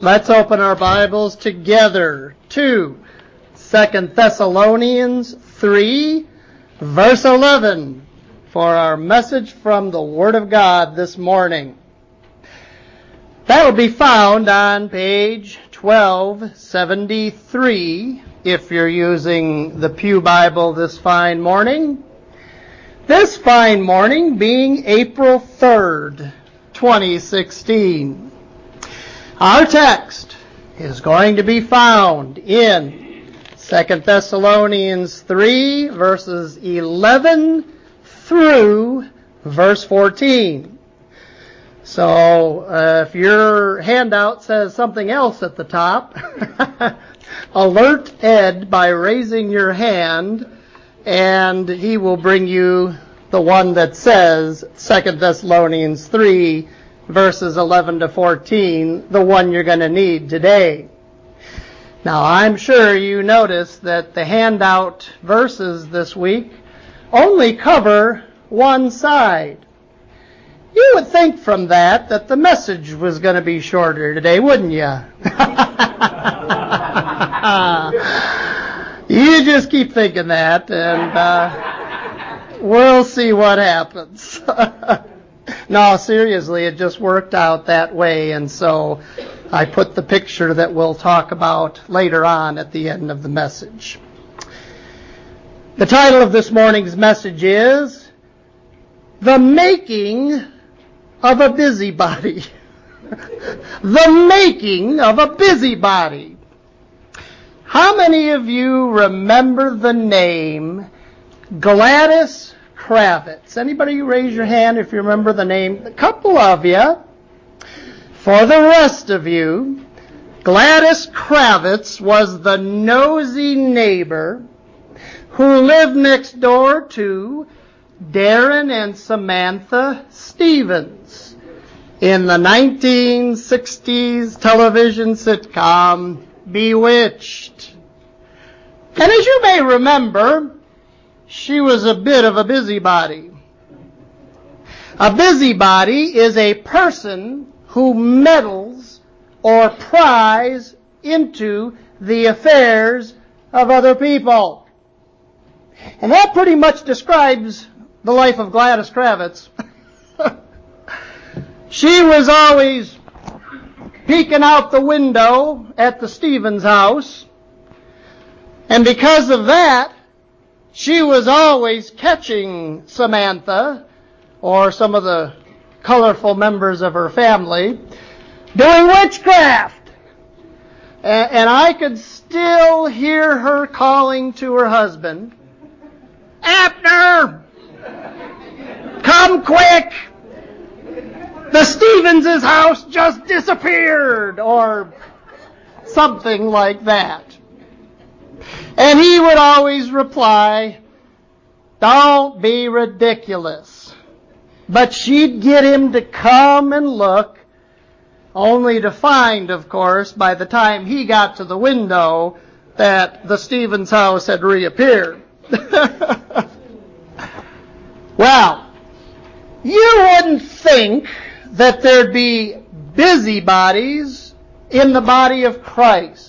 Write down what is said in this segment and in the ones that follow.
Let's open our Bibles together to 2 Thessalonians 3, verse 11, for our message from the Word of God this morning. That will be found on page 1273 if you're using the Pew Bible this fine morning. This fine morning being April 3rd, 2016. Our text is going to be found in 2 Thessalonians 3, verses 11 through verse 14. So if your handout says something else at the top, alert Ed by raising your hand, and he will bring you the one that says 2 Thessalonians 3, verses 11 to 14, the one you're going to need today. Now, I'm sure you noticed that the handout verses this week only cover one side. You would think from that the message was going to be shorter today, wouldn't you? You just keep thinking that, and we'll see what happens. No, seriously, it just worked out that way, and so I put the picture that we'll talk about later on at the end of the message. The title of this morning's message is The Making of a Busybody. The making of a busybody. How many of you remember the name Gladys Kravitz? Anybody raise your hand if you remember the name? A couple of you. For the rest of you, Gladys Kravitz was the nosy neighbor who lived next door to Darren and Samantha Stevens in the 1960s television sitcom Bewitched. And as you may remember, she was a bit of a busybody. A busybody is a person who meddles or pries into the affairs of other people. And that pretty much describes the life of Gladys Kravitz. She was always peeking out the window at the Stevens house, and because of that, she was always catching Samantha, or some of the colorful members of her family, doing witchcraft. And I could still hear her calling to her husband, Abner, come quick! The Stevens' house just disappeared, or something like that. And he would always reply, don't be ridiculous. But she'd get him to come and look, only to find, of course, by the time he got to the window, that the Stevens house had reappeared. Well, you wouldn't think that there'd be busybodies in the body of Christ.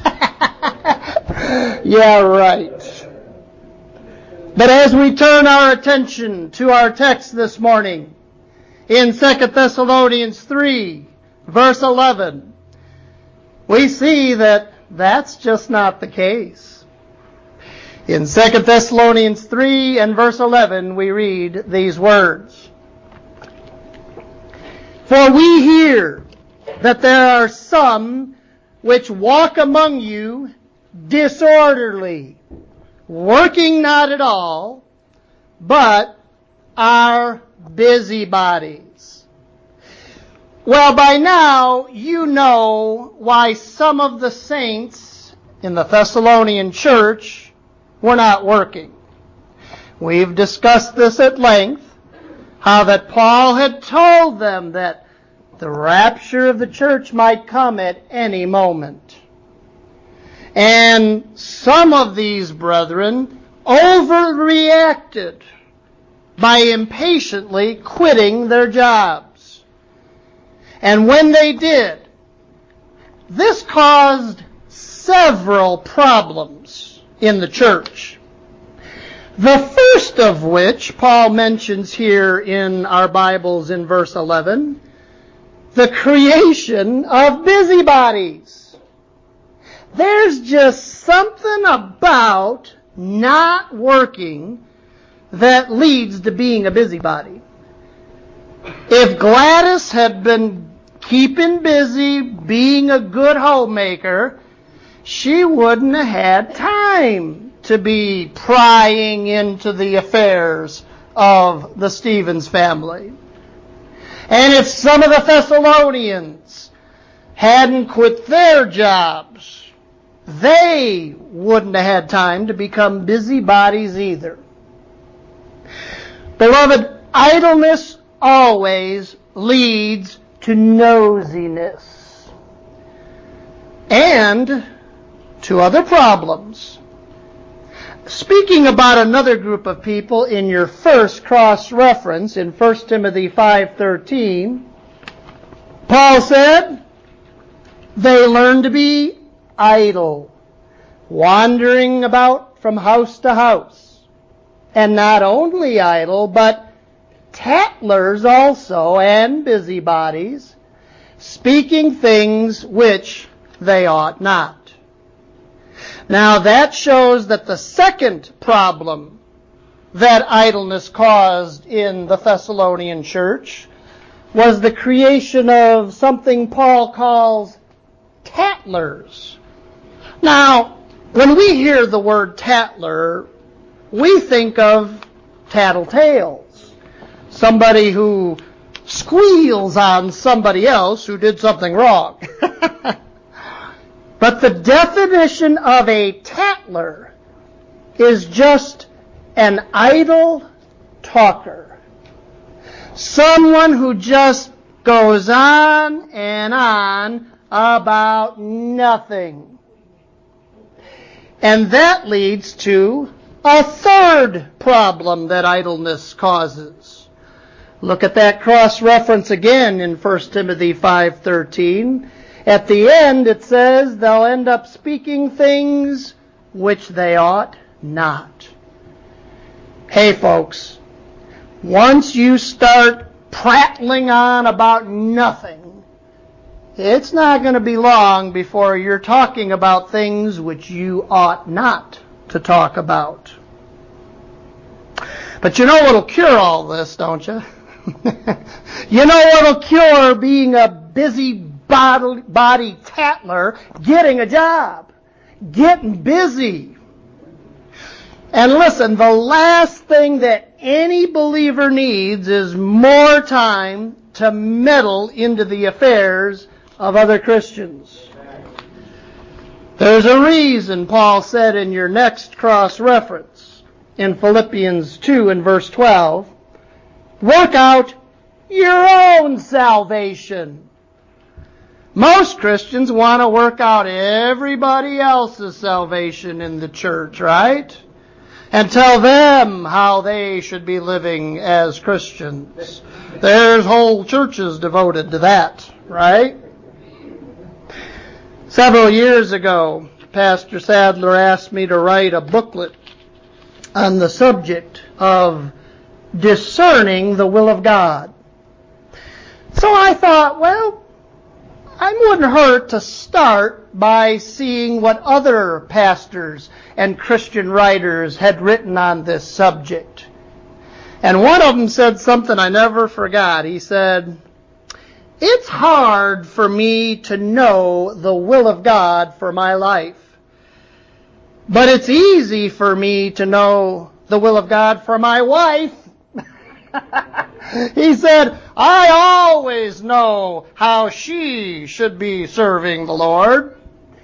Yeah, right. But as we turn our attention to our text this morning, in 2 Thessalonians 3, verse 11, we see that that's just not the case. In 2 Thessalonians 3 and verse 11, we read these words. For we hear that there are some which walk among you disorderly, working not at all, but are busybodies. Well, by now, you know why some of the saints in the Thessalonian church were not working. We've discussed this at length, how that Paul had told them that the rapture of the church might come at any moment. And some of these brethren overreacted by impatiently quitting their jobs. And when they did, this caused several problems in the church. The first of which Paul mentions here in our Bibles in verse 11, the creation of busybodies. There's just something about not working that leads to being a busybody. If Gladys had been keeping busy, being a good homemaker, she wouldn't have had time to be prying into the affairs of the Stevens family. And if some of the Thessalonians hadn't quit their jobs, they wouldn't have had time to become busybodies either. Beloved, idleness always leads to nosiness and to other problems. Speaking about another group of people in your first cross-reference in 1 Timothy 5:13, Paul said, they learn to be idle, wandering about from house to house. And not only idle, but tattlers also, and busybodies, speaking things which they ought not. Now that shows that the second problem that idleness caused in the Thessalonian church was the creation of something Paul calls tattlers. Now, when we hear the word tattler, we think of tattletales. Somebody who squeals on somebody else who did something wrong. But the definition of a tattler is just an idle talker. Someone who just goes on and on about nothing. And that leads to a third problem that idleness causes. Look at that cross-reference again in 1 Timothy 5:13. At the end it says they'll end up speaking things which they ought not. Hey folks, once you start prattling on about nothing, it's not going to be long before you're talking about things which you ought not to talk about. But you know what'll cure all this, don't you? You know what'll cure being a busybody tattler? Getting a job. Getting busy. And listen, the last thing that any believer needs is more time to meddle into the affairs of other Christians. There's a reason Paul said in your next cross-reference in Philippians 2 and verse 12, work out your own salvation. Most Christians want to work out everybody else's salvation in the church, right? And tell them how they should be living as Christians. There's whole churches devoted to that, right? Several years ago, Pastor Sadler asked me to write a booklet on the subject of discerning the will of God. So I thought, well, it wouldn't hurt to start by seeing what other pastors and Christian writers had written on this subject. And one of them said something I never forgot. He said, it's hard for me to know the will of God for my life, but it's easy for me to know the will of God for my wife. He said, I always know how she should be serving the Lord.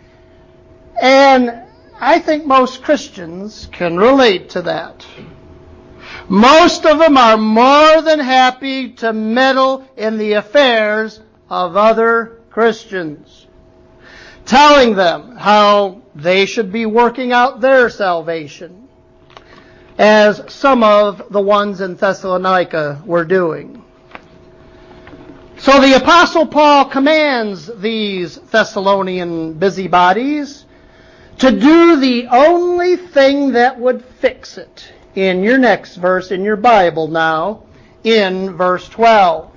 And I think most Christians can relate to that. Most of them are more than happy to meddle in the affairs of other Christians, telling them how they should be working out their salvation, as some of the ones in Thessalonica were doing. So the Apostle Paul commands these Thessalonian busybodies to do the only thing that would fix it. In your next verse, in your Bible now, in verse 12.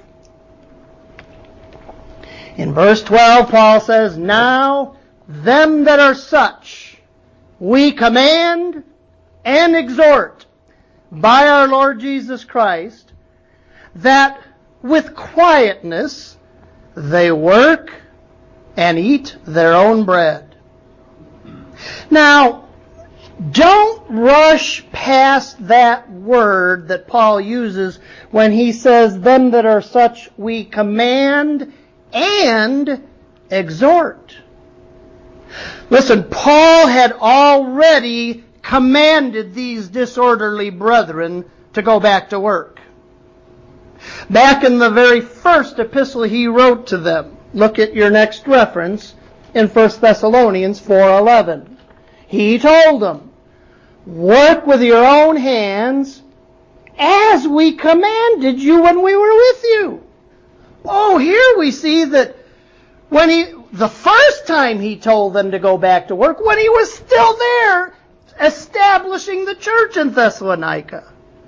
In verse 12, Paul says, "Now them that are such we command and exhort by our Lord Jesus Christ, that with quietness they work and eat their own bread." Now, don't rush past that word that Paul uses when he says, "Them that are such we command and exhort." Listen, Paul had already commanded these disorderly brethren to go back to work. Back in the very first epistle he wrote to them. Look at your next reference in 1 Thessalonians 4:11. He told them, "Work with your own hands as we commanded you when we were with you." Oh, here we see that the first time he told them to go back to work, when he was still there establishing the church in Thessalonica.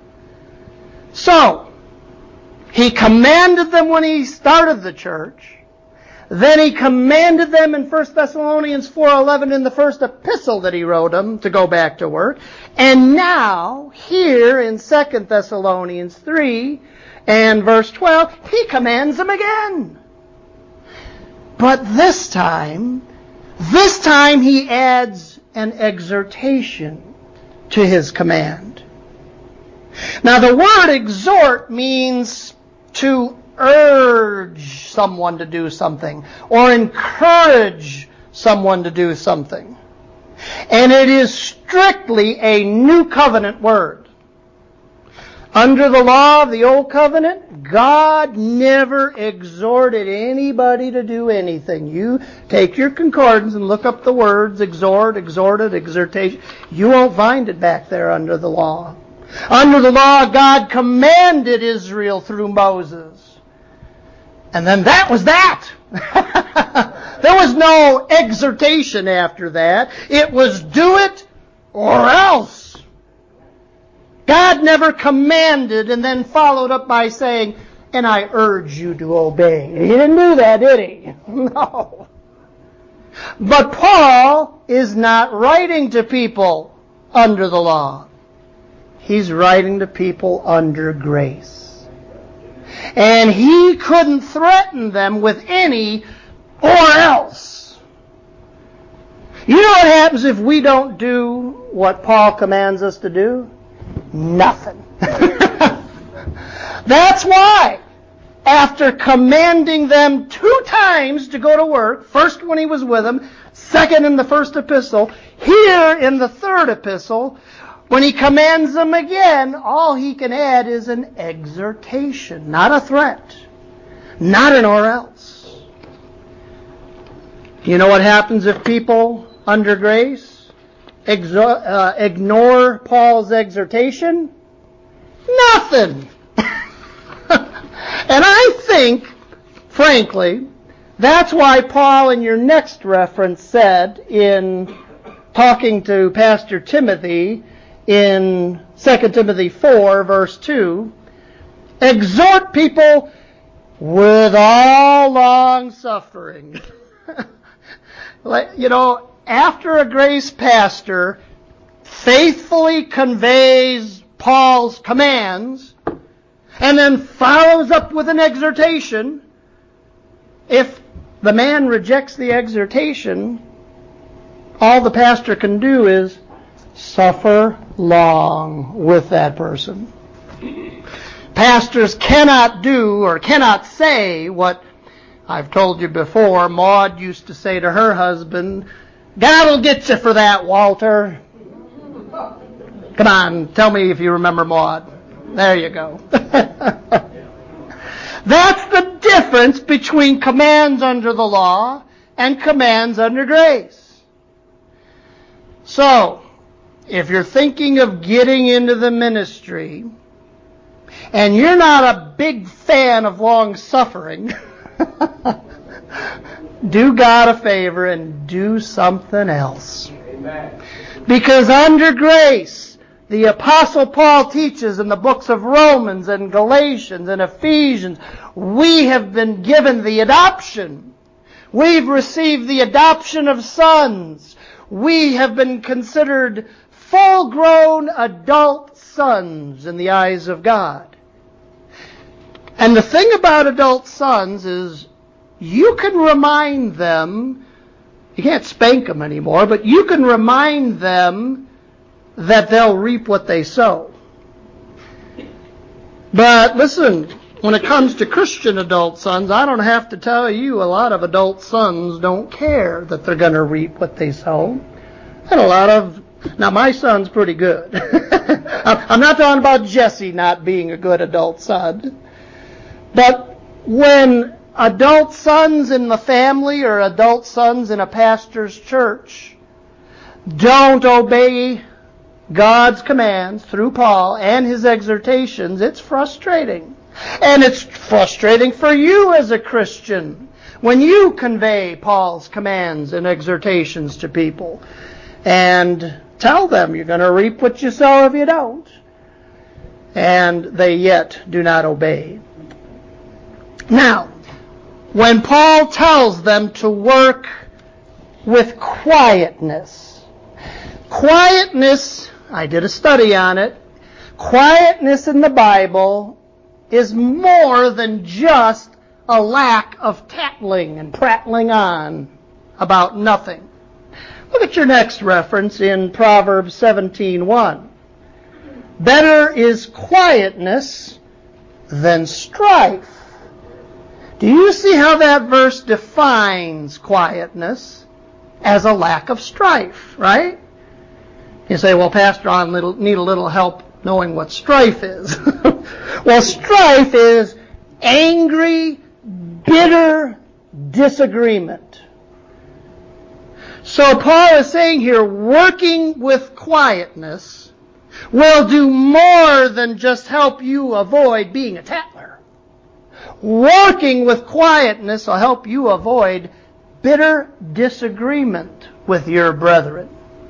So, he commanded them when he started the church. Then he commanded them in 1 Thessalonians 4:11 in the first epistle that he wrote them to go back to work. And now, here in 2 Thessalonians 3 and verse 12, he commands them again. But this time he adds an exhortation to his command. Now the word exhort means to urge someone to do something or encourage someone to do something. And it is strictly a new covenant word. Under the law of the old covenant, God never exhorted anybody to do anything. You take your concordance and look up the words exhort, exhorted, exhortation. You won't find it back there under the law. Under the law, God commanded Israel through Moses. And then that was that. There was no exhortation after that. It was do it or else. God never commanded and then followed up by saying, "And I urge you to obey." He didn't do that, did he? No. But Paul is not writing to people under the law. He's writing to people under grace. And he couldn't threaten them with any or else. You know what happens if we don't do what Paul commands us to do? Nothing. That's why, after commanding them 2 times to go to work, first when he was with them, second in the first epistle, here in the third epistle, when he commands them again, all he can add is an exhortation, not a threat, not an or else. You know what happens if people under grace ignore Paul's exhortation? Nothing. And I think, frankly, that's why Paul in your next reference said in talking to Pastor Timothy in 2 Timothy 4 verse 2, exhort people with all long suffering. You know, after a grace pastor faithfully conveys Paul's commands and then follows up with an exhortation, if the man rejects the exhortation, all the pastor can do is suffer long with that person. Pastors cannot do or cannot say what I've told you before. Maud used to say to her husband, "God will get you for that, Walter." Come on, tell me if you remember Maud. There you go. That's the difference between commands under the law and commands under grace. So, if you're thinking of getting into the ministry and you're not a big fan of long suffering, Do God a favor and do something else. Amen. Because under grace, the Apostle Paul teaches in the books of Romans and Galatians and Ephesians, we have been given the adoption. We've received the adoption of sons. We have been considered full-grown adult sons in the eyes of God. And the thing about adult sons is you can remind them, you can't spank them anymore, but you can remind them that they'll reap what they sow. But listen, when it comes to Christian adult sons, I don't have to tell you, a lot of adult sons don't care that they're going to reap what they sow. And now my son's pretty good. I'm not talking about Jesse not being a good adult son. But when adult sons in the family or adult sons in a pastor's church don't obey God's commands through Paul and his exhortations, it's frustrating. And it's frustrating for you as a Christian when you convey Paul's commands and exhortations to people and tell them you're going to reap what you sow if you don't. And they yet do not obey. Now, when Paul tells them to work with quietness, I did a study on it, quietness in the Bible is more than just a lack of tattling and prattling on about nothing. Look at your next reference in Proverbs 17:1. Better is quietness than strife. Do you see how that verse defines quietness as a lack of strife, right? You say, well, Pastor, I need a little help knowing what strife is. Well, strife is angry, bitter disagreement. So Paul is saying here, working with quietness will do more than just help you avoid being a tattler. Working with quietness will help you avoid bitter disagreement with your brethren.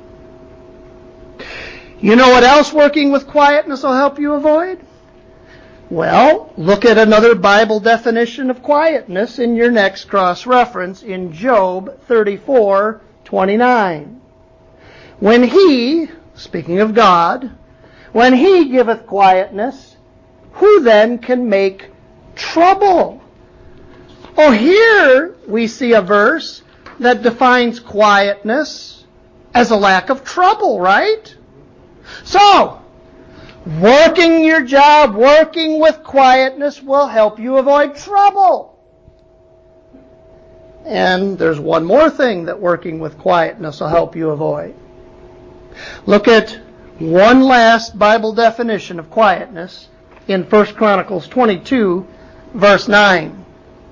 You know what else working with quietness will help you avoid? Well, look at another Bible definition of quietness in your next cross-reference in Job 34:29. When he, speaking of God, when he giveth quietness, who then can make trouble? Oh, here we see a verse that defines quietness as a lack of trouble, right? So, working your job, working with quietness will help you avoid trouble. And there's one more thing that working with quietness will help you avoid. Look at one last Bible definition of quietness in 1 Chronicles 22, verse 9.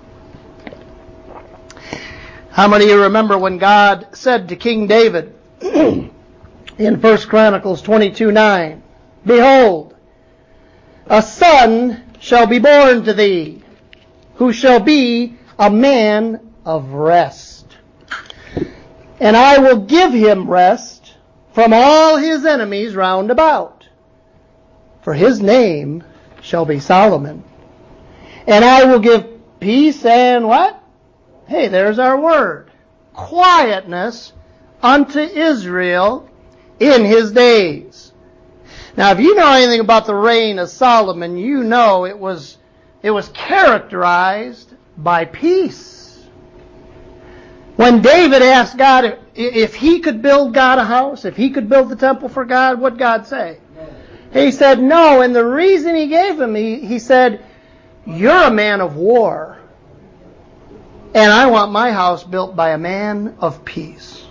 How many of you remember when God said to King David in 1 Chronicles 22:9, Behold, a son shall be born to thee, who shall be a man of rest. And I will give him rest from all his enemies round about. For his name shall be Solomon. And I will give peace and what? Hey, there's our word. Quietness unto Israel in his days. Now, if you know anything about the reign of Solomon, you know it was characterized by peace. When David asked God if he could build God a house, if he could build the temple for God, what'd God say? No. He said no, and the reason he gave him, he said, you're a man of war, and I want my house built by a man of peace.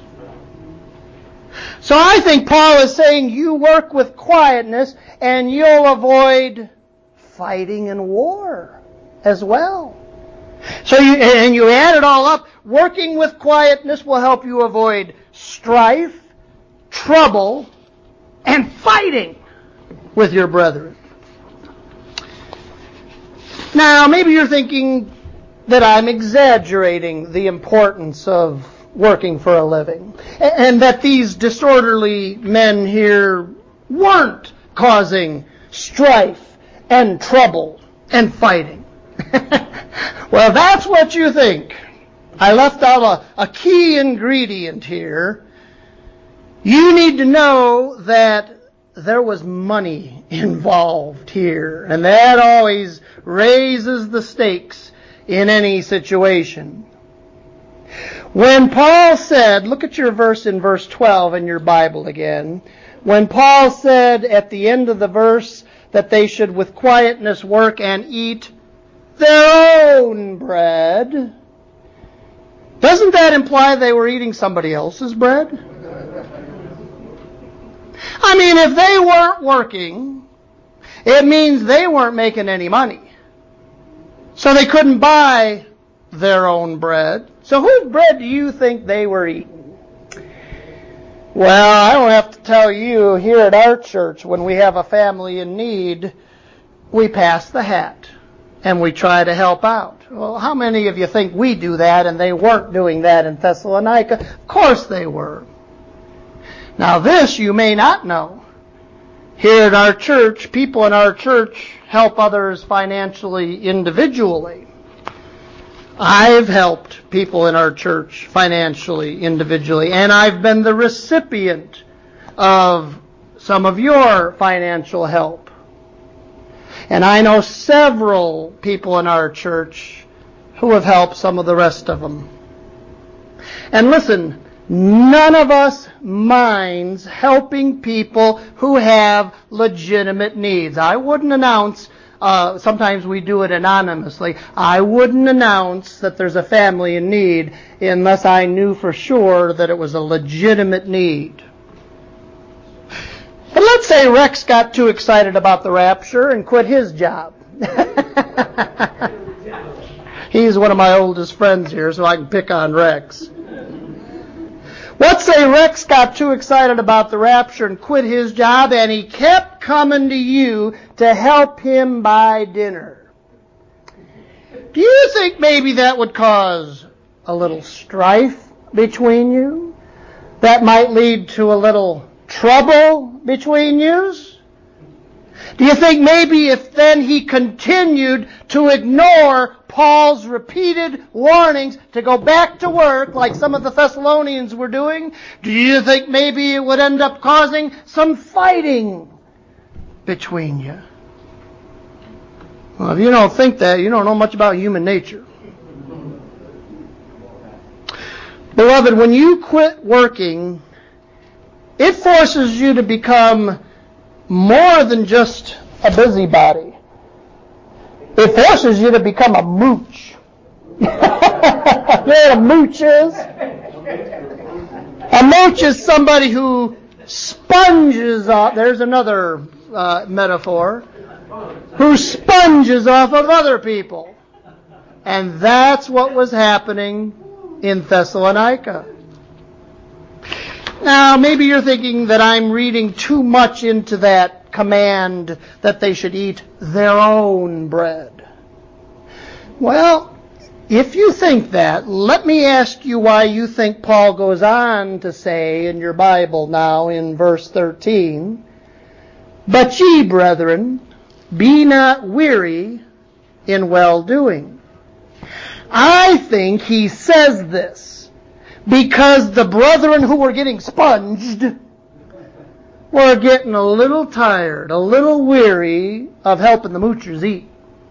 So I think Paul is saying you work with quietness and you'll avoid fighting and war as well. So you add it all up, working with quietness will help you avoid strife, trouble, and fighting with your brethren. Now, maybe you're thinking, that I'm exaggerating the importance of working for a living, and that these disorderly men here weren't causing strife and trouble and fighting. Well, that's what you think. I left out a key ingredient here. You need to know that there was money involved here, and that always raises the stakes in any situation. When Paul said, look at your verse in verse 12 in your Bible again, when Paul said at the end of the verse that they should with quietness work and eat their own bread, doesn't that imply they were eating somebody else's bread? I mean, if they weren't working, it means they weren't making any money. So they couldn't buy their own bread. So whose bread do you think they were eating? Well, I don't have to tell you, here at our church, when we have a family in need, we pass the hat and we try to help out. Well, how many of you think we do that and they weren't doing that in Thessalonica? Of course they were. Now this you may not know. Here at our church, people in our church help others financially individually. I've helped people in our church financially individually, and I've been the recipient of some of your financial help. And I know several people in our church who have helped some of the rest of them. And listen, none of us minds helping people who have legitimate needs. I wouldn't announce, sometimes we do it anonymously, I wouldn't announce that there's a family in need unless I knew for sure that it was a legitimate need. But let's say Rex got too excited about the rapture and quit his job. He's one of my oldest friends here, so I can pick on Rex. Let's say Rex got too excited about the rapture and quit his job, and he kept coming to you to help him buy dinner. Do you think maybe that would cause a little strife between you? That might lead to a little trouble between you? Do you think maybe if then he continued to ignore Paul's repeated warnings to go back to work like some of the Thessalonians were doing, do you think maybe it would end up causing some fighting between you? Well, if you don't think that, you don't know much about human nature. Beloved, when you quit working, it forces you to become more than just a busybody. It forces you to become a mooch. You know what a mooch is? A mooch is somebody who sponges off, there's another metaphor, who sponges off of other people. And that's what was happening in Thessalonica. Now, maybe you're thinking that I'm reading too much into that command that they should eat their own bread. Well, if you think that, let me ask you why you think Paul goes on to say in your Bible now in verse 13, "But ye, brethren, be not weary in well-doing." I think he says this because the brethren who were getting sponged were getting a little tired, a little weary of helping the moochers eat.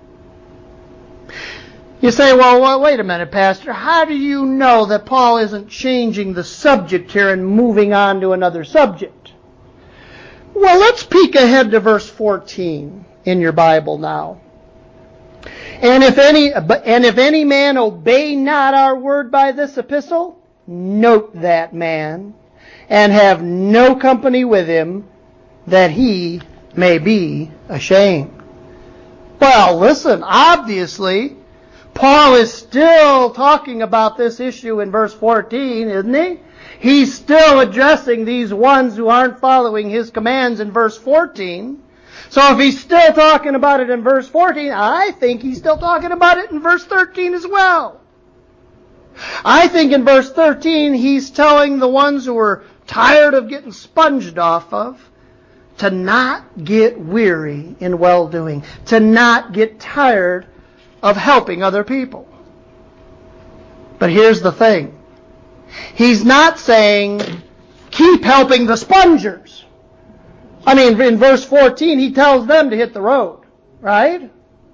You say, well, wait a minute, Pastor. How do you know that Paul isn't changing the subject here and moving on to another subject? Well, let's peek ahead to verse 14 in your Bible now. And if any man obey not our word by this epistle, note that man, and have no company with him, that he may be ashamed. Well, listen, obviously, Paul is still talking about this issue in verse 14, isn't he? He's still addressing these ones who aren't following his commands in verse 14. So if he's still talking about it in verse 14, I think he's still talking about it in verse 13 as well. I think in verse 13 he's telling the ones who are tired of getting sponged off of to not get weary in well-doing, to not get tired of helping other people. But here's the thing. He's not saying, keep helping the spongers. I mean, in verse 14, he tells them to hit the road, right?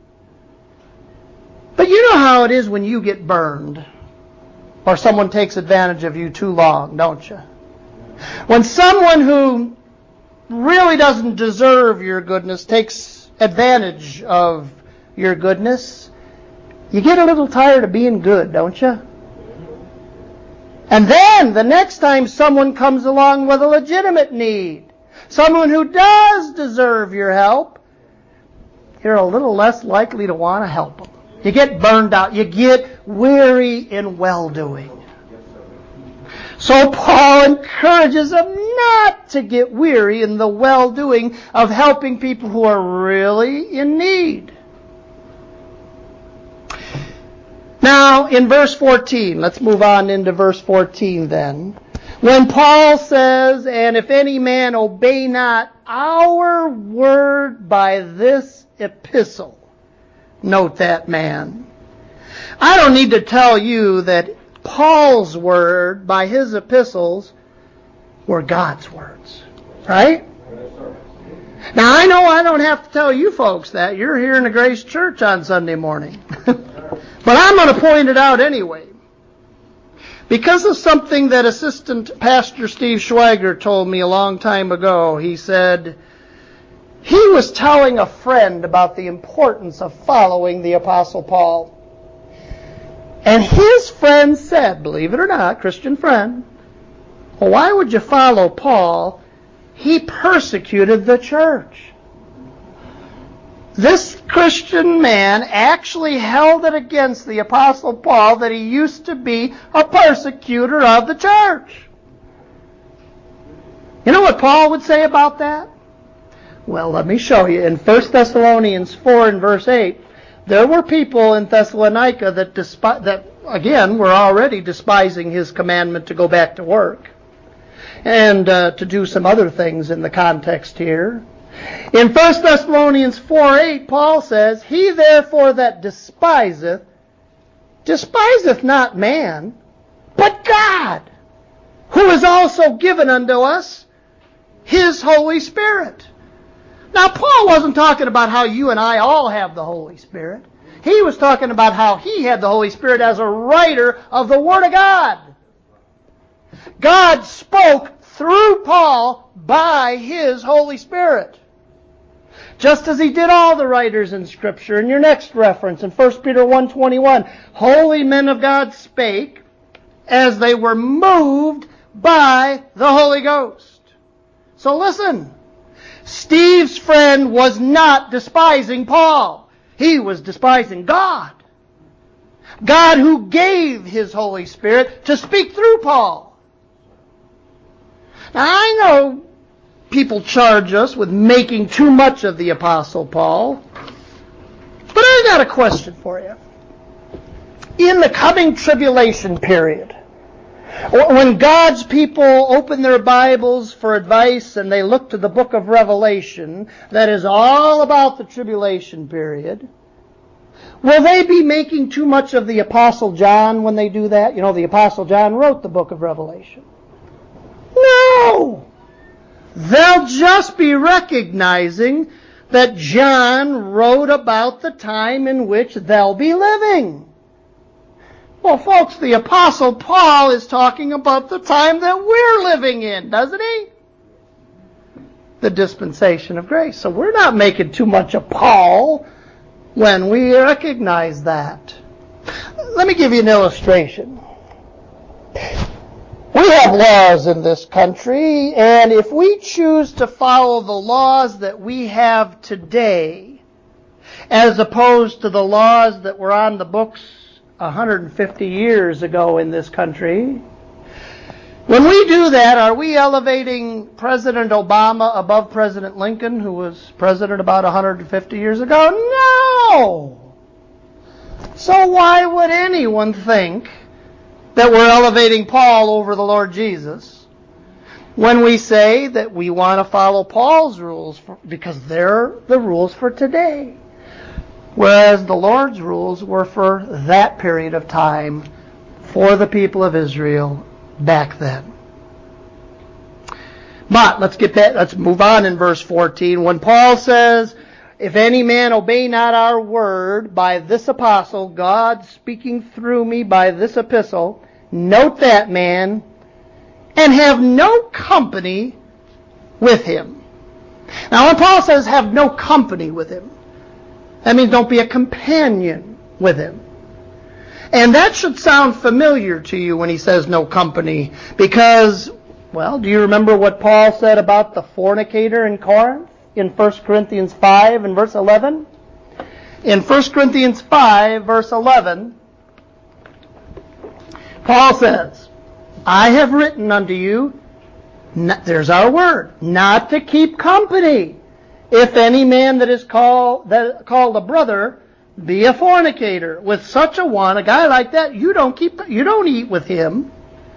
But you know how it is when you get burned, or someone takes advantage of you too long, don't you? When someone who really doesn't deserve your goodness takes advantage of your goodness, you get a little tired of being good, don't you? And then the next time someone comes along with a legitimate need, someone who does deserve your help, you're a little less likely to want to help them. You get burned out. You get weary in well-doing. So Paul encourages them not to get weary in the well-doing of helping people who are really in need. Now, in verse 14, let's move on into verse 14 then. When Paul says, and if any man obey not our word by this epistle, note that man. I don't need to tell you that Paul's word by his epistles were God's words, right? Now, I know I don't have to tell you folks that. You're here in the Grace Church on Sunday morning. But I'm going to point it out anyway. Because of something that Assistant Pastor Steve Schweiger told me a long time ago. He said he was telling a friend about the importance of following the Apostle Paul. And his friend said, believe it or not, Christian friend, well, why would you follow Paul? He persecuted the church. This Christian man actually held it against the Apostle Paul that he used to be a persecutor of the church. You know what Paul would say about that? Well, let me show you. In 1 Thessalonians 4 and verse 8, there were people in Thessalonica that again, were already despising his commandment to go back to work and to do some other things in the context here. In 1 Thessalonians 4:8, Paul says, he therefore that despiseth not man, but God, who has also given unto us his Holy Spirit. Now, Paul wasn't talking about how you and I all have the Holy Spirit. He was talking about how he had the Holy Spirit as a writer of the Word of God. God spoke through Paul by his Holy Spirit. Just as he did all the writers in Scripture. In your next reference, in 1 Peter 1:21, holy men of God spake as they were moved by the Holy Ghost. So listen, Steve's friend was not despising Paul. He was despising God. God who gave his Holy Spirit to speak through Paul. Now I know people charge us with making too much of the Apostle Paul. But I got a question for you. In the coming tribulation period, when God's people open their Bibles for advice and they look to the book of Revelation, that is all about the tribulation period, will they be making too much of the Apostle John when they do that? You know, the Apostle John wrote the book of Revelation. No! They'll just be recognizing that John wrote about the time in which they'll be living. Well, folks, the Apostle Paul is talking about the time that we're living in, doesn't he? The dispensation of grace. So we're not making too much of Paul when we recognize that. Let me give you an illustration. We have laws in this country, and if we choose to follow the laws that we have today, as opposed to the laws that were on the books 150 years ago in this country, When we do that, are we elevating President Obama above President Lincoln, who was president about 150 years ago? No! So why would anyone think that we're elevating Paul over the Lord Jesus when we say that we want to follow Paul's rules because they're the rules for today, whereas the Lord's rules were for that period of time for the people of Israel back then. But let's move on in verse 14. When Paul says, if any man obey not our word by this apostle, God speaking through me by this epistle, note that man, and have no company with him. Now when Paul says have no company with him, that means don't be a companion with him. And that should sound familiar to you when he says no company, because, well, do you remember what Paul said about the fornicator in Corinth in 1 Corinthians 5 and verse 11? In 1 Corinthians 5, verse 11, Paul says, I have written unto you, there's our word, not to keep company, if any man that is called a brother be a fornicator. With such a one, a guy like that, you don't eat with him.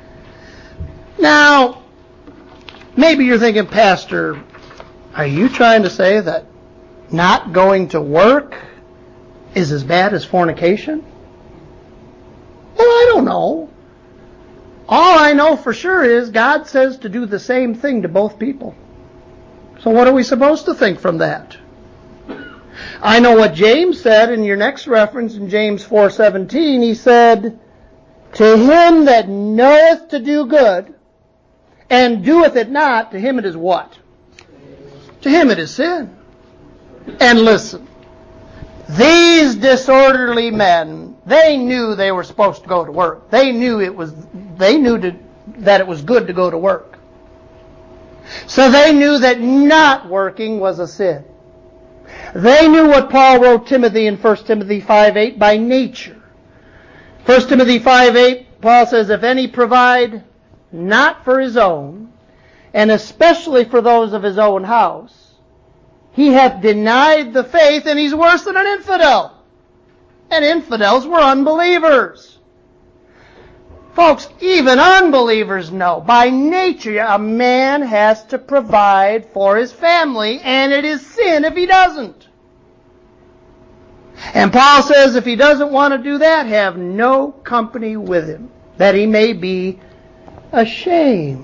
Now, maybe you're thinking, Pastor, are you trying to say that not going to work is as bad as fornication? Well, I don't know. All I know for sure is God says to do the same thing to both people. So what are we supposed to think from that? I know what James said in your next reference in James 4:17. He said, to him that knoweth to do good and doeth it not, to him it is what? To him it is sin. And listen, these disorderly men, they knew they were supposed to go to work. They knew that it was good to go to work. So they knew that not working was a sin. They knew what Paul wrote Timothy in 1 Timothy 5:8 by nature. 1 Timothy 5:8, Paul says, if any provide not for his own, and especially for those of his own house, he hath denied the faith, and he's worse than an infidel. And infidels were unbelievers. Folks, even unbelievers know by nature a man has to provide for his family, and it is sin if he doesn't. And Paul says if he doesn't want to do that, have no company with him, that he may be ashamed.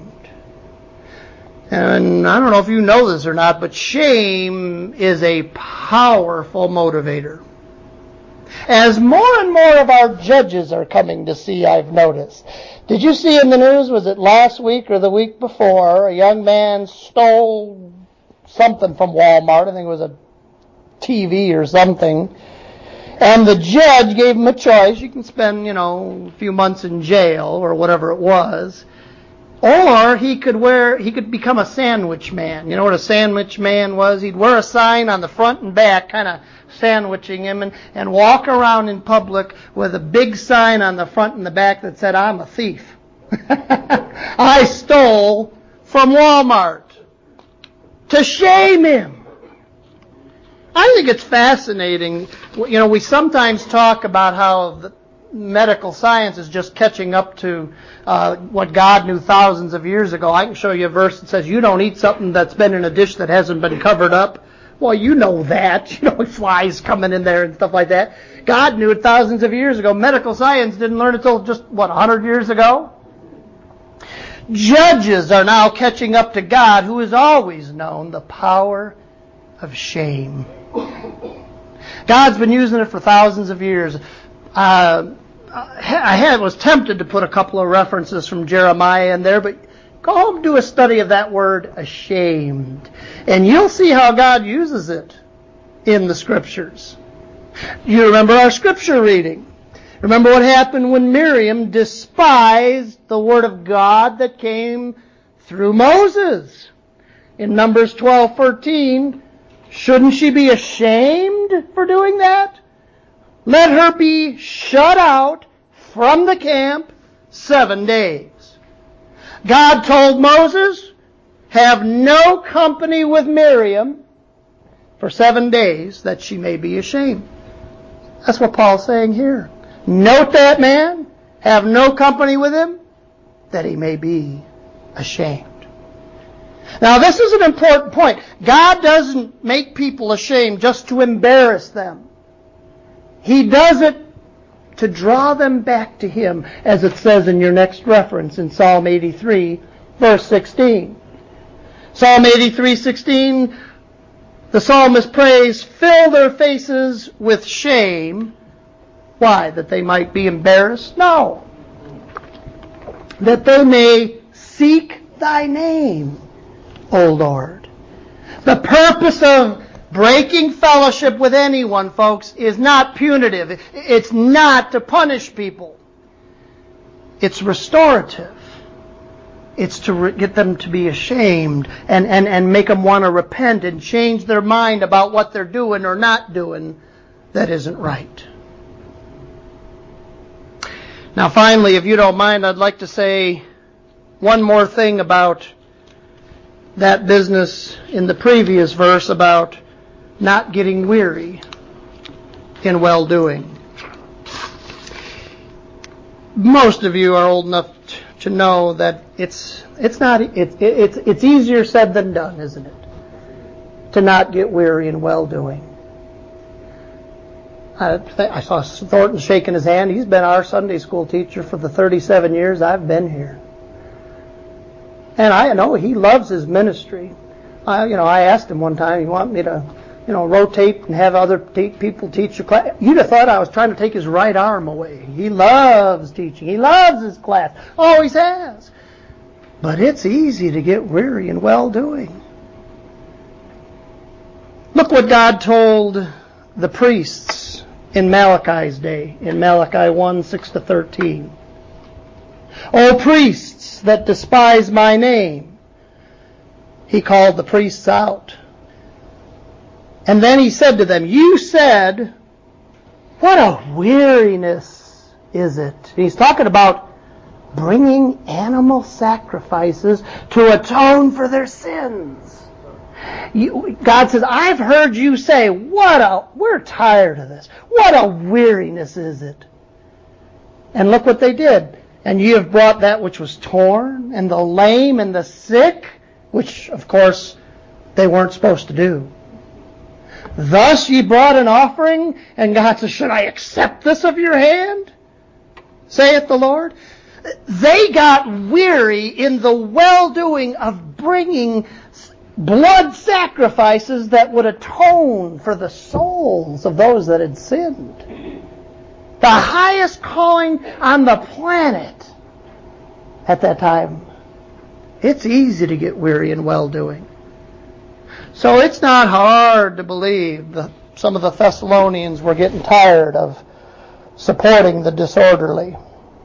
And I don't know if you know this or not, but shame is a powerful motivator. As more and more of our judges are coming to see, I've noticed. Did you see in the news, was it last week or the week before, a young man stole something from Walmart, I think it was a TV or something, and the judge gave him a choice. You can spend, a few months in jail or whatever it was, or he could become a sandwich man. You know what a sandwich man was? He'd wear a sign on the front and back, kind of sandwiching him, and walk around in public with a big sign on the front and the back that said, I'm a thief. I stole from Walmart. To shame him. I think it's fascinating. We sometimes talk about how the medical science is just catching up to what God knew thousands of years ago. I can show you a verse that says you don't eat something that's been in a dish that hasn't been covered up. Well, you know that. Flies coming in there and stuff like that. God knew it thousands of years ago. Medical science didn't learn it until just, 100 years ago? Judges are now catching up to God, who has always known the power of shame. God's been using it for thousands of years. I was tempted to put a couple of references from Jeremiah in there, but go home and do a study of that word, ashamed. And you'll see how God uses it in the Scriptures. You remember our Scripture reading. Remember what happened when Miriam despised the Word of God that came through Moses. In Numbers 12:13, shouldn't she be ashamed for doing that? Let her be shut out from the camp 7 days. God told Moses, have no company with Miriam for 7 days, that she may be ashamed. That's what Paul's saying here. Note that man, have no company with him, that he may be ashamed. Now this is an important point. God doesn't make people ashamed just to embarrass them. He does it to draw them back to Him, as it says in your next reference in Psalm 83, verse 16. Psalm 83:16, the psalmist prays, fill their faces with shame. Why? That they might be embarrassed? No. That they may seek Thy name, O Lord. The purpose of breaking fellowship with anyone, folks, is not punitive. It's not to punish people. It's restorative. It's to get them to be ashamed and make them want to repent and change their mind about what they're doing or not doing that isn't right. Now finally, if you don't mind, I'd like to say one more thing about that business in the previous verse about not getting weary in well-doing. Most of you are old enough to know that it's easier said than done, isn't it? To not get weary in well-doing. I saw Thornton shaking his hand. He's been our Sunday school teacher for the 37 years I've been here. And I know he loves his ministry. I asked him one time, you want me to, rotate and have other people teach your class? You'd have thought I was trying to take his right arm away. He loves teaching. He loves his class. Always has. But it's easy to get weary in well-doing. Look what God told the priests in Malachi's day, in Malachi 1:6-13. O priests that despise my name. He called the priests out. And then he said to them, you said, what a weariness is it? He's talking about bringing animal sacrifices to atone for their sins. God says, I've heard you say, we're tired of this. What a weariness is it? And look what they did. And you have brought that which was torn, and the lame, and the sick, which, of course, they weren't supposed to do. Thus ye brought an offering, and God says, should I accept this of your hand? Saith the Lord. They got weary in the well-doing of bringing blood sacrifices that would atone for the souls of those that had sinned. The highest calling on the planet at that time. It's easy to get weary in well-doing. So it's not hard to believe that some of the Thessalonians were getting tired of supporting the disorderly.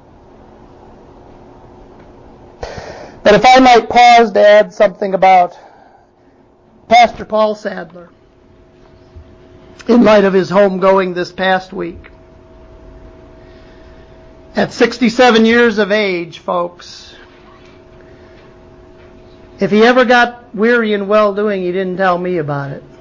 But if I might pause to add something about Pastor Paul Sadler, in light of his homegoing this past week. At 67 years of age, folks, if he ever got weary in well-doing, he didn't tell me about it.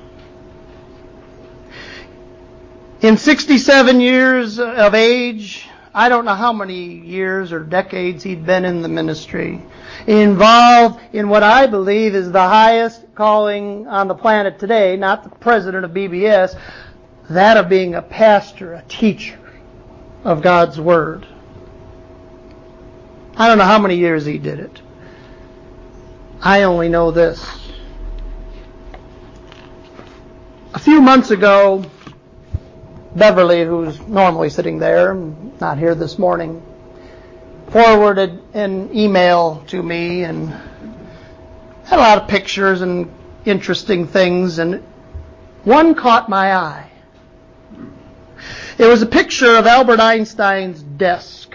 In 67 years of age, I don't know how many years or decades he'd been in the ministry, involved in what I believe is the highest calling on the planet today, not the president of BBS, that of being a pastor, a teacher of God's Word. I don't know how many years he did it. I only know this. A few months ago, Beverly, who's normally sitting there, not here this morning, forwarded an email to me and had a lot of pictures and interesting things, and one caught my eye. It was a picture of Albert Einstein's desk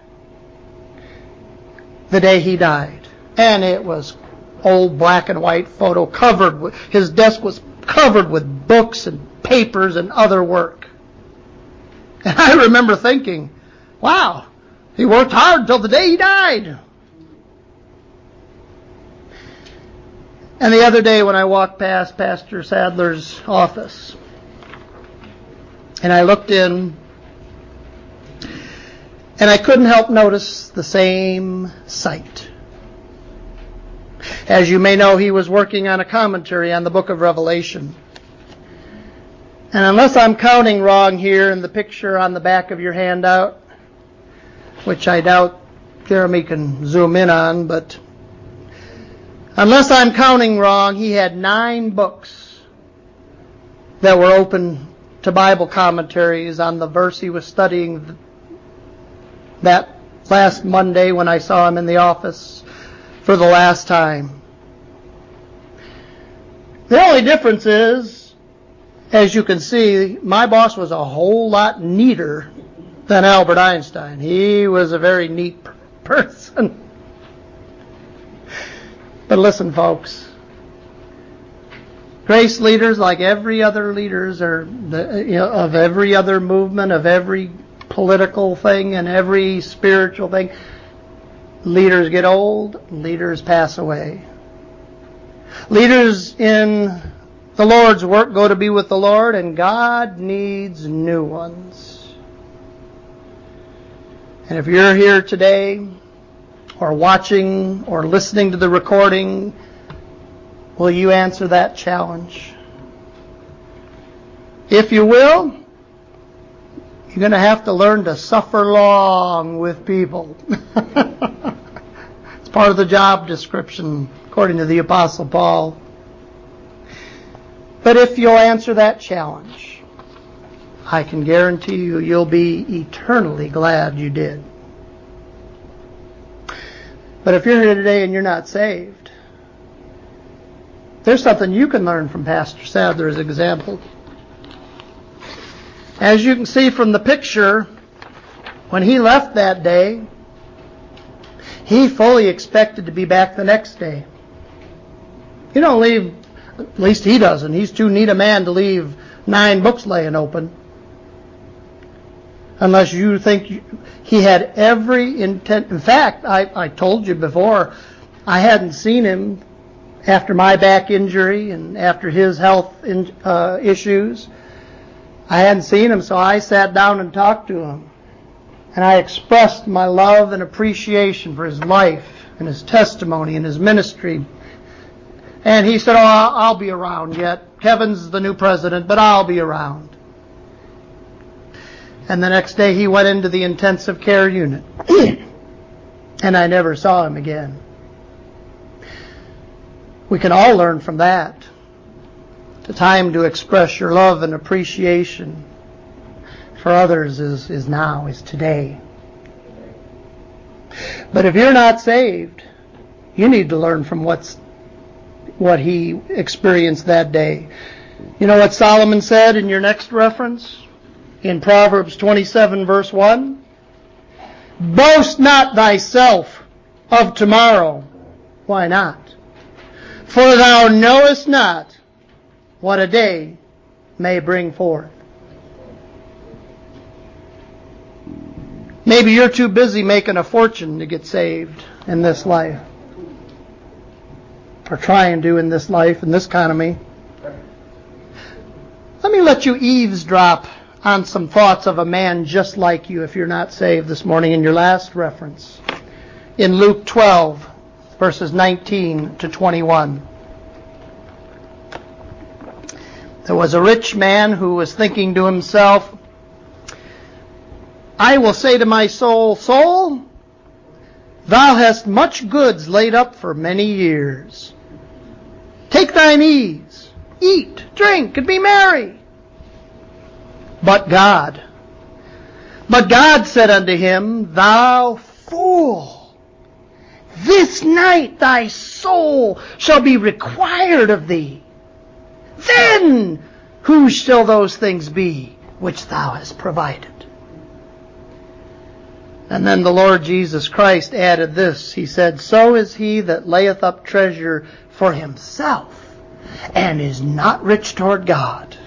the day he died. And it was old black and white photo covered with, his desk was covered with books and papers and other work. And I remember thinking, wow, he worked hard till the day he died. And the other day when I walked past Pastor Sadler's office, and I looked in, and I couldn't help notice the same sight. As you may know, he was working on a commentary on the book of Revelation. And unless I'm counting wrong here in the picture on the back of your handout, which I doubt Jeremy can zoom in on, but unless I'm counting wrong, he had 9 books that were open to Bible commentaries on the verse he was studying that last Monday when I saw him in the office for the last time. The only difference is, as you can see, my boss was a whole lot neater than Albert Einstein. He was a very neat person. But listen, folks, grace leaders, like every other leaders, of every other movement, of every political thing and every spiritual thing, leaders get old, leaders pass away. Leaders in the Lord's work go to be with the Lord, and God needs new ones. And if you're here today, or watching, or listening to the recording, will you answer that challenge? If you will, you're going to have to learn to suffer long with people. It's part of the job description, according to the Apostle Paul. But if you'll answer that challenge, I can guarantee you, you'll be eternally glad you did. But if you're here today and you're not saved, there's something you can learn from Pastor Sadler's example. As you can see from the picture, when he left that day, he fully expected to be back the next day. You don't leave, at least he doesn't. He's too neat a man to leave 9 books laying open. Unless you think he had every intent. In fact, I told you before, I hadn't seen him after my back injury and after his health issues. I hadn't seen him, so I sat down and talked to him. And I expressed my love and appreciation for his life and his testimony and his ministry. And he said, I'll be around yet. Kevin's the new president, but I'll be around. And the next day he went into the intensive care unit. And I never saw him again. We can all learn from that. The time to express your love and appreciation for others is now, is today. But if you're not saved, you need to learn from what he experienced that day. You know what Solomon said in your next reference? In Proverbs 27 verse 1? Boast not thyself of tomorrow. Why not? For thou knowest not what a day may bring forth. Maybe you're too busy making a fortune to get saved in this life. Or trying to in this life, in this economy. Let me let you eavesdrop on some thoughts of a man just like you if you're not saved this morning in your last reference. In Luke 12, verses 19 to 21. There was a rich man who was thinking to himself, I will say to my soul, Soul, thou hast much goods laid up for many years. Take thine ease, eat, drink, and be merry. But God said unto him, Thou fool, this night thy soul shall be required of thee. Then whose shall those things be which thou hast provided? And then the Lord Jesus Christ added this. He said, So is he that layeth up treasure for himself, and is not rich toward God.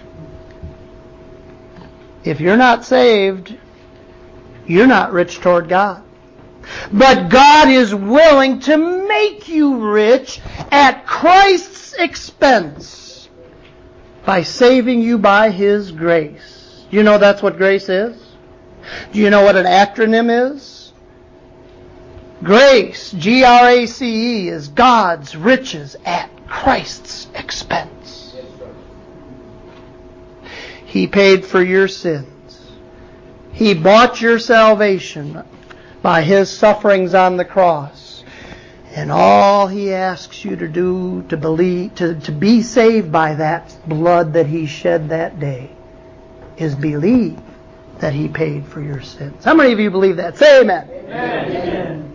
If you're not saved, you're not rich toward God. But God is willing to make you rich at Christ's expense by saving you by His grace. Do you know that's what grace is? Do you know what an acronym is? Grace, G-R-A-C-E, is God's riches at Christ's expense. He paid for your sins. He bought your salvation by His sufferings on the cross. And all He asks you to do to believe, to be saved by that blood that He shed that day, is believe that He paid for your sins. How many of you believe that? Say amen. Amen.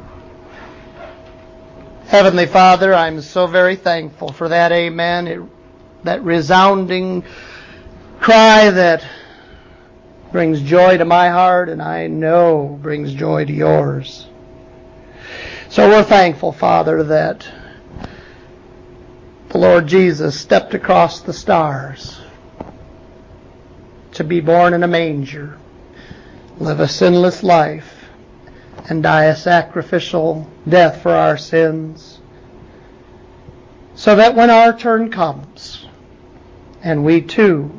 Heavenly Father, I'm so very thankful for that amen, that resounding cry that brings joy to my heart, and I know brings joy to yours. So we're thankful, Father, that the Lord Jesus stepped across the stars to be born in a manger, live a sinless life, and die a sacrificial death for our sins, so that when our turn comes, and we too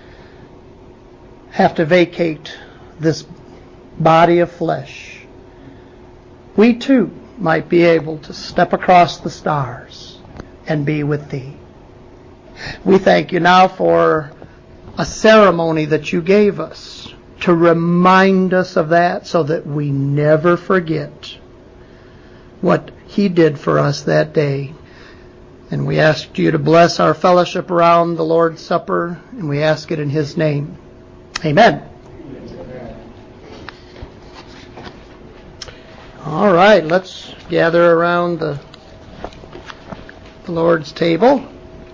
have to vacate this body of flesh, we too might be able to step across the stars and be with Thee. We thank You now for a ceremony that You gave us to remind us of that, so that we never forget what He did for us that day. And we ask You to bless our fellowship around the Lord's Supper, and we ask it in His name. Amen. All right, let's gather around the Lord's table.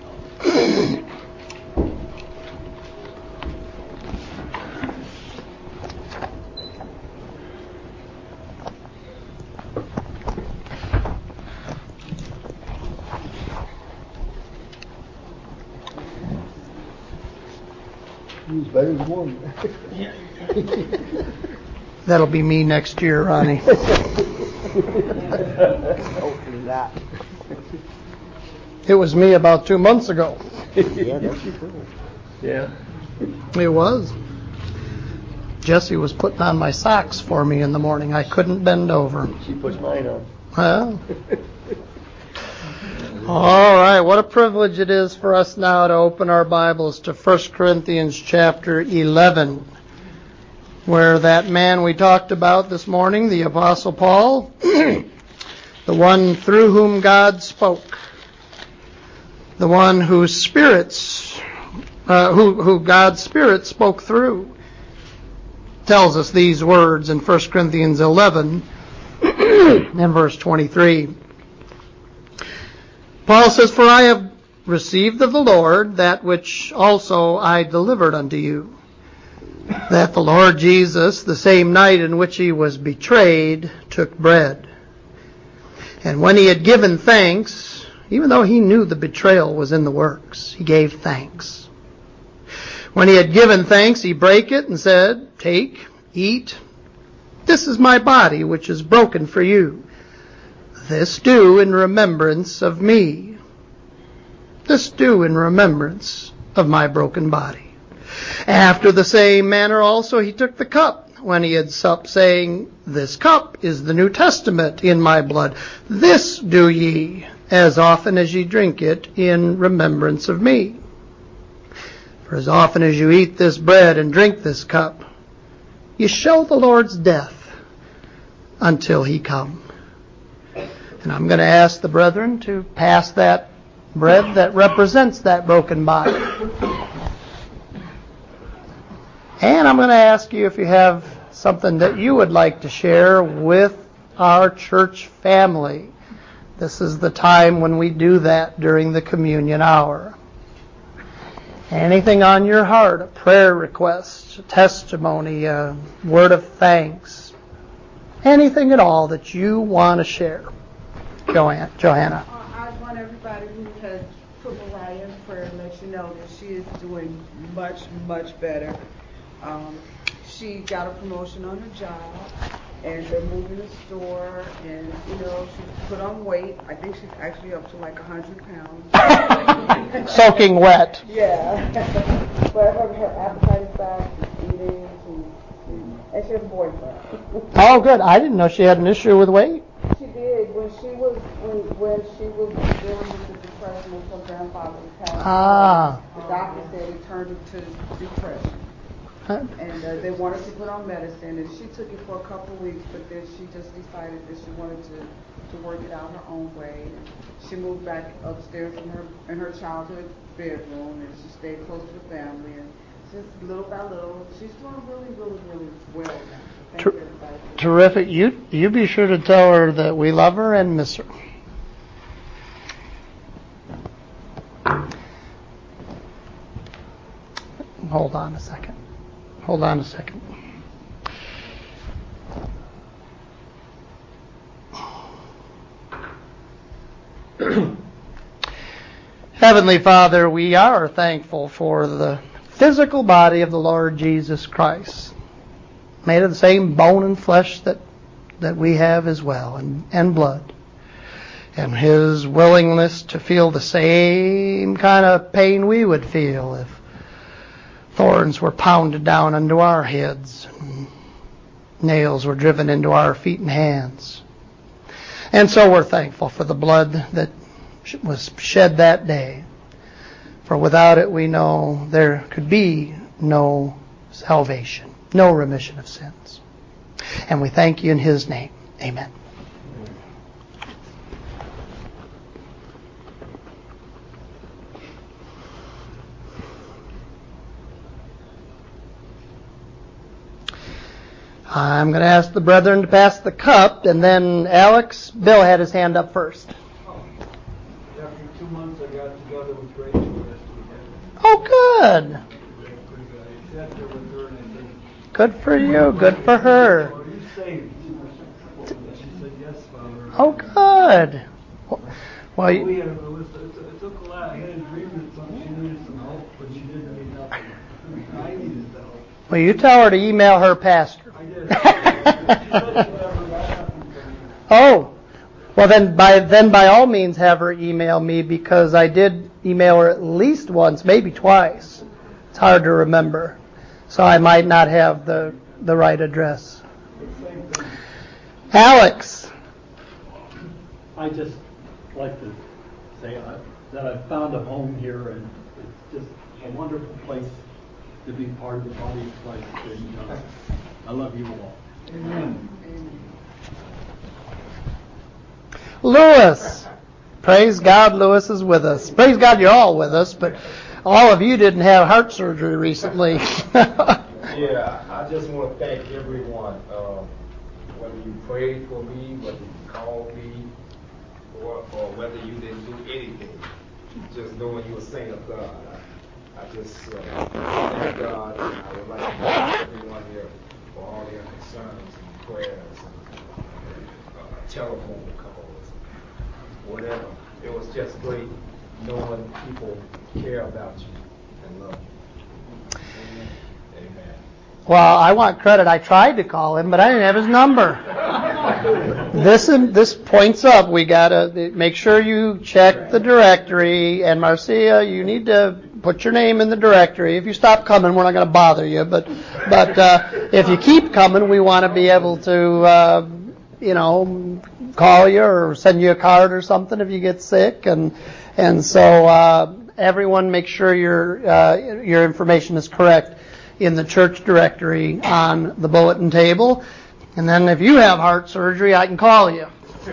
He's better than one. That'll be me next year, Ronnie. Hopefully not. It was me about 2 months ago. Yeah, that's your fault. Yeah. It was. Jesse was putting on my socks for me in the morning. I couldn't bend over. She puts mine on. Well. All right, what a privilege it is for us now to open our Bibles to 1 Corinthians chapter 11, where that man we talked about this morning, the Apostle Paul, the one through whom God spoke, the one whose spirits, who God's Spirit spoke through, tells us these words in 1 Corinthians 11 and verse 23. Paul says, "For I have received of the Lord that which also I delivered unto you, that the Lord Jesus, the same night in which He was betrayed, took bread. And when He had given thanks," even though He knew the betrayal was in the works, He gave thanks. "When He had given thanks, He brake it and said, Take, eat. This is my body, which is broken for you. This do in remembrance of me." This do in remembrance of my broken body. "After the same manner also He took the cup when He had supped, saying, This cup is the New Testament in my blood. This do ye, as often as ye drink it, in remembrance of me. For as often as you eat this bread and drink this cup, ye show the Lord's death until He come." And I'm going to ask the brethren to pass that bread that represents that broken body. And I'm going to ask you if you have something that you would like to share with our church family. This is the time when we do that during the communion hour. Anything on your heart, a prayer request, a testimony, a word of thanks, anything at all that you want to share. Johanna. I want everybody who has put Mariah in prayer to let you know that she is doing much, much better. She got a promotion on her job, and they're moving the store, and she's put on weight. I think she's actually up to like 100 pounds. Soaking wet. Yeah. But her appetite is back. She's eating. And she has a boyfriend. Oh, good. I didn't know she had an issue with weight. She did when she was dealing with the depression when her grandfather passed. The doctor said it turned into depression. And they wanted to put on medicine, and she took it for a couple of weeks, but then she just decided that she wanted to work it out her own way. And she moved back upstairs in her childhood bedroom, and she stayed close to the family. And just little by little, she's doing really, really, really well now. Thank you, everybody. Terrific. You be sure to tell her that we love her and miss her. Hold on a second. Heavenly Father, we are thankful for the physical body of the Lord Jesus Christ, made of the same bone and flesh that we have as well, and blood. And His willingness to feel the same kind of pain we would feel if thorns were pounded down into our heads and nails were driven into our feet and hands. And so we're thankful for the blood that was shed that day. For without it, we know there could be no salvation, no remission of sins. And we thank you in His name. Amen. I'm going to ask the brethren to pass the cup, and then Bill had his hand up first. After 2 months, I got together with Rachel last weekend. Oh, good. I sat there with her and I said, Good for you. Good for her. "Are you saved?" She said, "Yes, Father." Oh, good. Well, It took a lot. I had a dream that she needed some help, but she didn't need nothing. I needed the help. Well, you tell her to email her pastor. I did. She said she never got nothing from me. Oh, well then by all means have her email me, because I did email her at least once, maybe twice. It's hard to remember, so I might not have the right address. Alex. I just like to say that I found a home here, and it's just a wonderful place to be part of the body of Christ. And I love you all. Amen. Lewis. Praise God, Lewis is with us. Praise God you're all with us, but all of you didn't have heart surgery recently. Yeah, I just want to thank everyone, whether you prayed for me, whether you called me, or whether you didn't do anything. Just knowing you're a saint of God. I just thank God, and I would like to thank everyone here for all their concerns and prayers and telephone calls, whatever. It was just great knowing people care about you and love you. Amen. Well, I want credit. I tried to call him, but I didn't have his number. This points up. We gotta make sure you check the directory. And Marcia, you need to put your name in the directory. If you stop coming, we're not going to bother you. But if you keep coming, we want to be able to, call you or send you a card or something if you get sick. And so everyone, make sure your information is correct in the church directory on the bulletin table. And then if you have heart surgery, I can call you.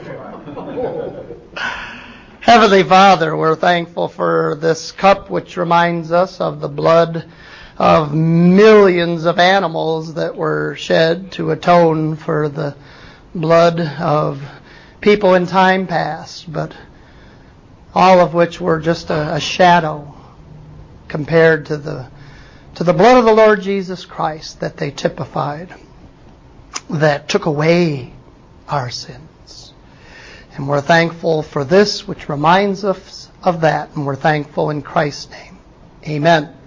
Heavenly Father, we're thankful for this cup which reminds us of the blood of millions of animals that were shed to atone for the blood of people in time past, but all of which were just a shadow compared to the blood of the Lord Jesus Christ that they typified, that took away our sins. And we're thankful for this, which reminds us of that, and we're thankful in Christ's name. Amen.